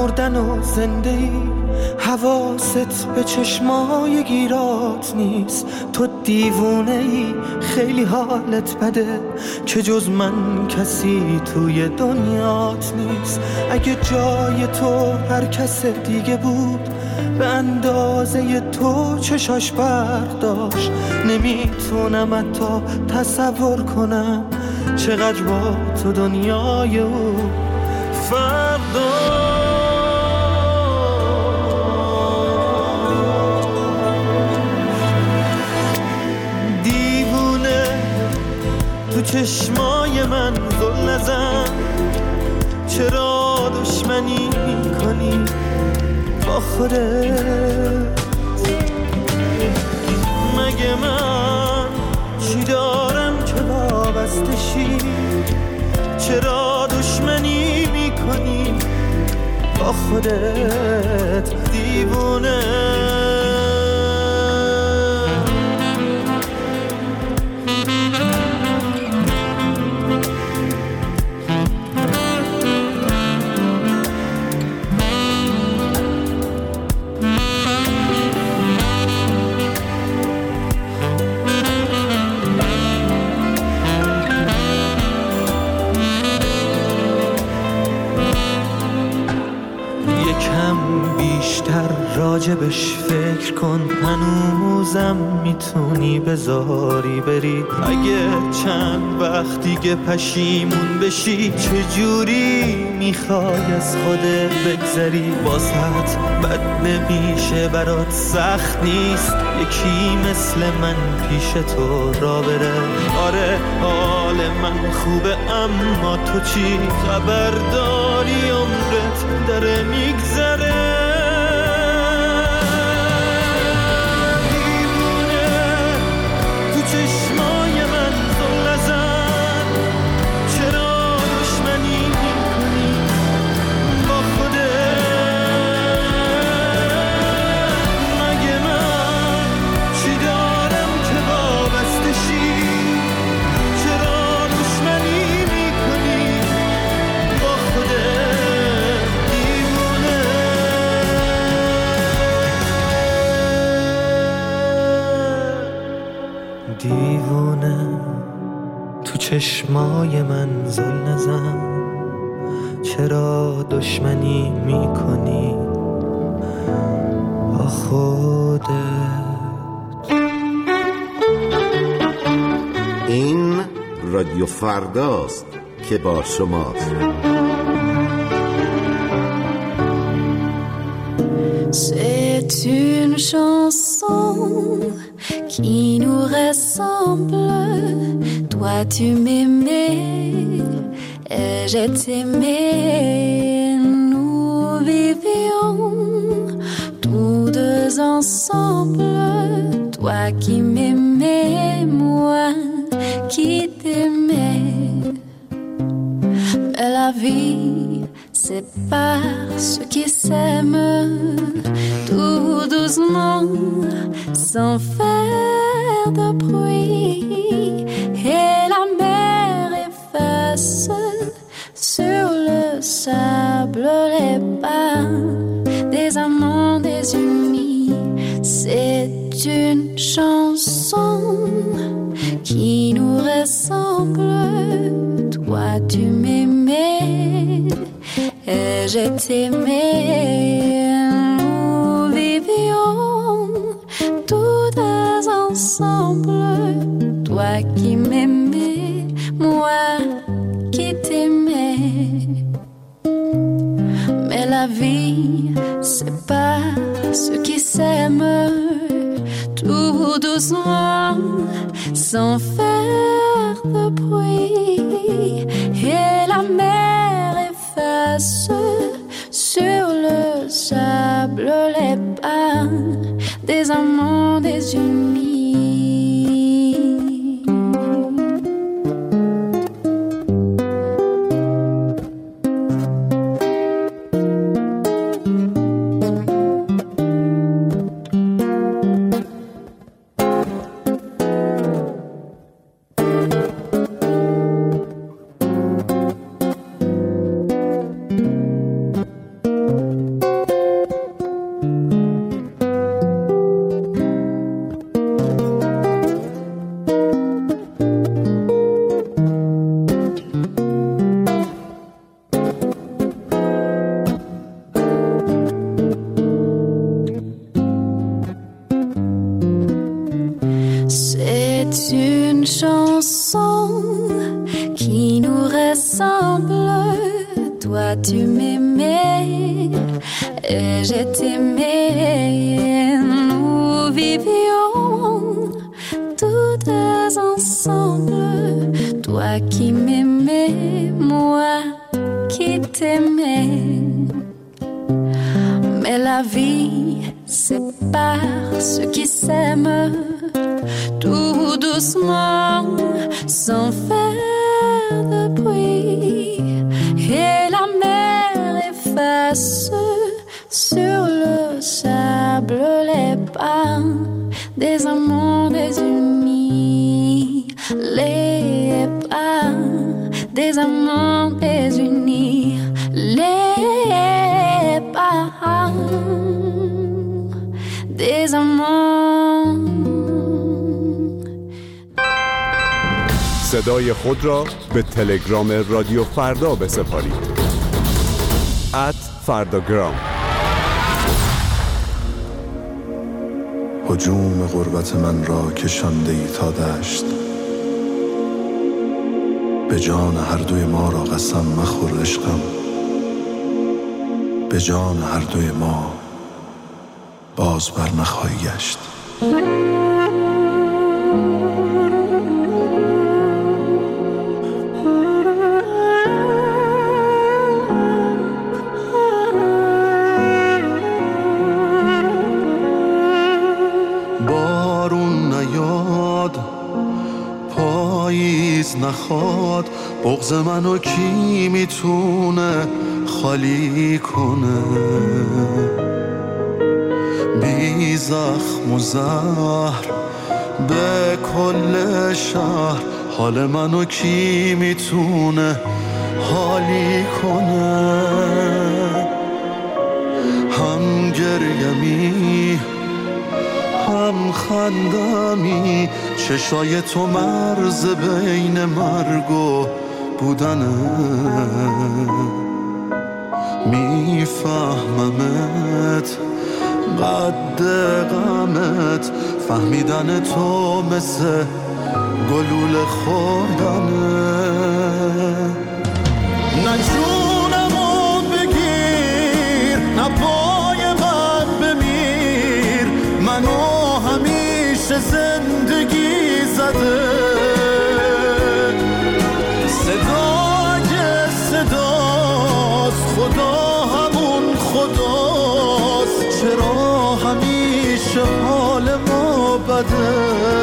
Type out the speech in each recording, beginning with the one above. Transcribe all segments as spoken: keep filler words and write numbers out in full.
مردن و زنده ای، حواست به چشمای گیرات نیست. تو دیوونه ای، خیلی حالت بده که جز من کسی توی دنیات نیست. اگه جای تو هر کس دیگه بود به اندازه تو چشاش برق داشت، نمیتونم حتی تصور کنم چقدر با تو دنیای او فرق داشت. دیوونه تو چشمای من زل نزن، چرا دشمنی میکنی با خودت؟ مگه من چی دارم که وابسته شی؟ چرا دشمنی میکنی با خودت دیوونه؟ راجبش فکر کن، هنوزم میتونی بذاری بری. اگه چند وقت دیگه پشیمون بشی، چجوری میخوای از خودت بگذری؟ واسط بد نمیشه، برات سخت نیست یکی مثل من پیش تو را بره. آره حال من خوبه، اما تو چی خبر داری؟ عمرت داره میگذره. چشمای من زل نزن، چرا دشمنی میکنی با خودت؟ مگه من چی دارم که وابسته شی؟ چرا دشمنی میکنی با خودت دیوونه؟ دیوونه تو چشمای من زل نزن، چرا دشمنی میکنی با خودت؟ این رادیو فرداست که با شماست. C'est une chanson qui nous ressemble. Toi tu m'aimais et je t'aimais. Nous vivions tous deux ensemble. Toi qui m'aimais, moi qui t'aimais. Mais la vie sépare ceux qui s'aiment tout doucement, sans faire de bruit. Et la mer efface sur le sable les pas des amants désunis. C'est une chanson qui nous ressemble. Toi tu m'aimais et je t'aimais. Nous vivions tous ensemble. Toi qui m'aimais, moi qui t'aimais. Mais la vie sépare ceux qui s'aiment tout doucement, sans faire de bruit. Et la mer efface sur le sable les pas des amants désunis. est une chanson qui nous ressemble. Toi tu m'aimais et je t'aimais. Nous vivions tous deux ensemble. Toi qui m'aimais, moi qui t'aimais. Mais la vie sépare ceux qui s'aiment tout doucement, sans faire de bruit. Et la mer efface sur le sable les pas des amants désunis. Les pas des amants désunis. Les pas des amants. صدای خود را به تلگرام رادیو فردا بسپارید. ات فرداگرام. هجوم غربت من را کشانده ای تا دشت. به جان هر دوی ما را قسم مخور عشقم. به جان هر دوی ما باز بر نخواهی گشت. بارون نیاد، پاییز نخواد، بغض منو کی میتونه خالی کنه؟ بی زخم و زهر به کل شهر، حال منو کی میتونه حالی کنه؟ هم گریمی هم خندمی، چشای تو مرز بین مرگ و بودنه. میفهممت قد غمت، فهمیدن تو مثل گلوله خوردنه. نه جونمو بگیر، نه پای من بمیر، منو همیشه زندگی زده. صدا اگه صداست، خدا همون خداست. چرا همیشه حال ما بده؟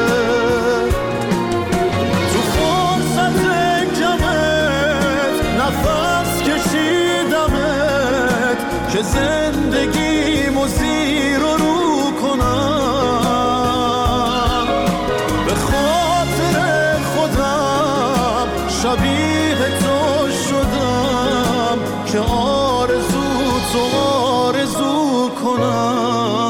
تو فرصت کمت نفس کشیدمت که زندگیمو زیر و رو کنم. به خاطر خودم شبیه تو شدم که آرزو تو آرزو کنم.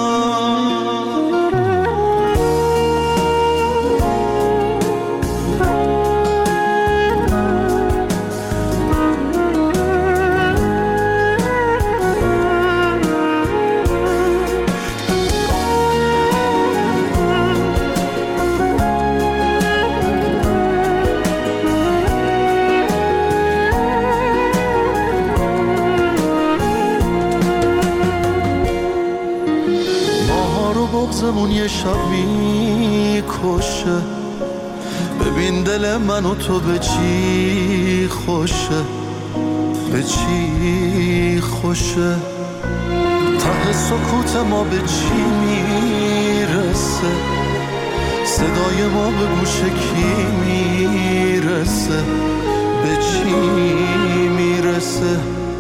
بغضمون یه شب میکشه، ببین دل من و تو به چی خوشه، به چی خوشه. ته سکوت ما به چی میرسه، صدای ما به گوش کی میرسه، به چی میرسه.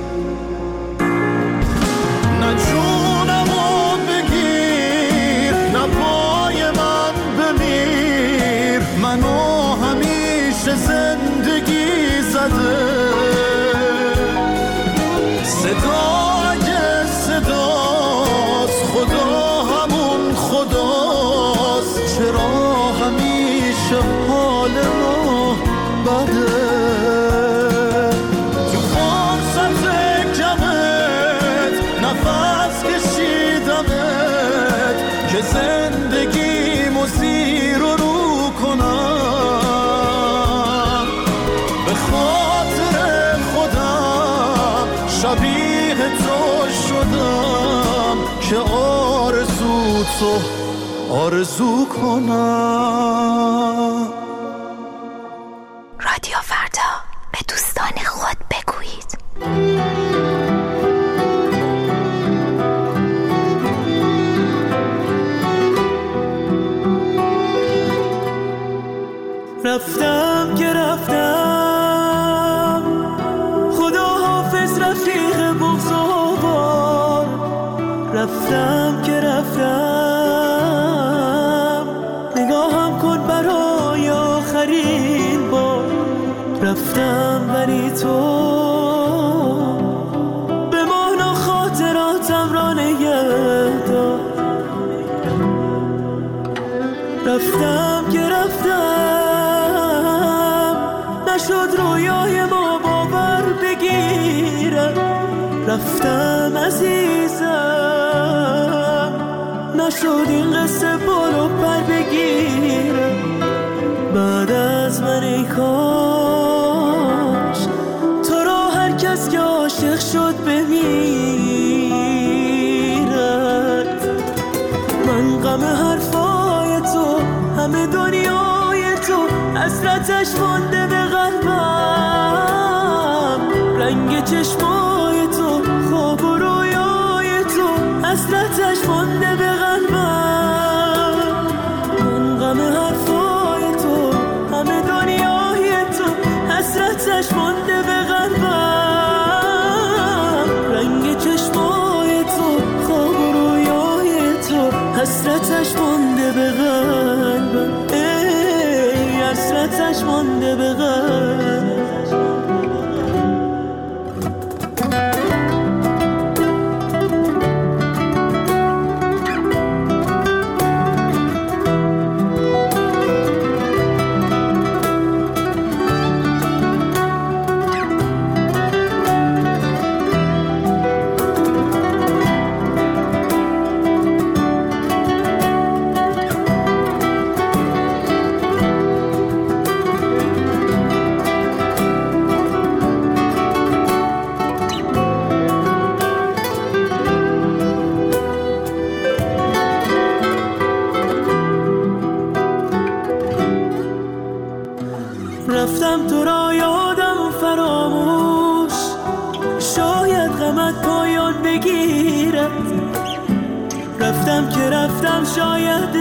نه جونمو بگیر، نه پای من بمیر، منو همیشه زندگی زده. صدا اگه صداست، خدا همون خداست. چرا همیشه حال ما بده؟ تو فرصت کمت نفس کشیدمت که زندگیمو زیر و رو کنم. که آرزو تو آرزو کنم. رادیو فردا، به دوستان خود بگویید. رفتم که رفتم، خدا حافظ رفیق بغض‌آور. رفتم که رفتم، نگاهم کن برای آخرین بار. رفتم ولی تو به مانا خاطراتم را نگه دار. رفتم که رفتم، نشد رویای ما باور بگیرم. رفتم عزیزم، نشد این قصه بالو پر بگیرم. بعد از من ای کاش تو را هر کس که عاشق شد بمیرد. من غم حرفای تو، همه دنیای تو، حسرتش مانده به قلبم. رنگ چشمای تو، خواب و رویای تو، حسرتش مانده به قلبم. من غم حرفای تو، همه دنیای تو، حسرتش مانده به قلبم. رنگ چشمای تو، خواب و رویای تو، حسرتش مانده به قلبم. ای حسرتش مانده به قلبم. رفتم تو را یادم فراموش، شاید غمت پایان بگیرد. رفتم که رفتم، شاید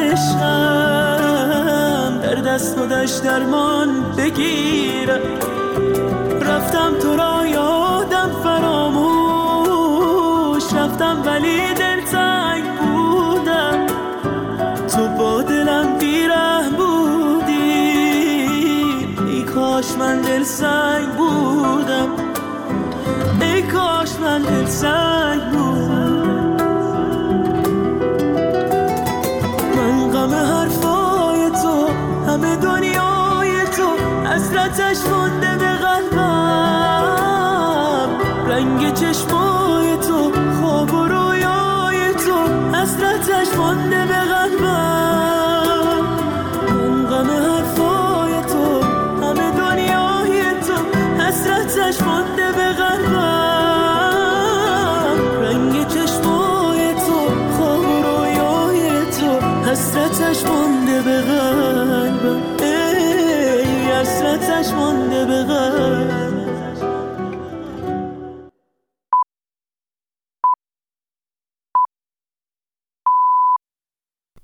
عشقم در دست و دشت درمان بگیرد. رفتم تو را یادم فراموش، رفتم ولی دلتنگ بودم. تو با دلم بیرحم بودی، ای کاش من دل سنگ بودم. ای کاش من دل سنگ بودم. من غم حرفای تو، همه دنیای تو، حسرتش مانده به قلبم. رنگ چشمای تو، خواب و رویای تو، حسرتش مانده به قلبم. من غم حرفای تو، همه دنیای تو، حسرتش مانده به قلبم. رنگ چشمای تو، خواب و رویای تو، حسرتش مانده به قلبم. ای حسرتش مانده به قلبم.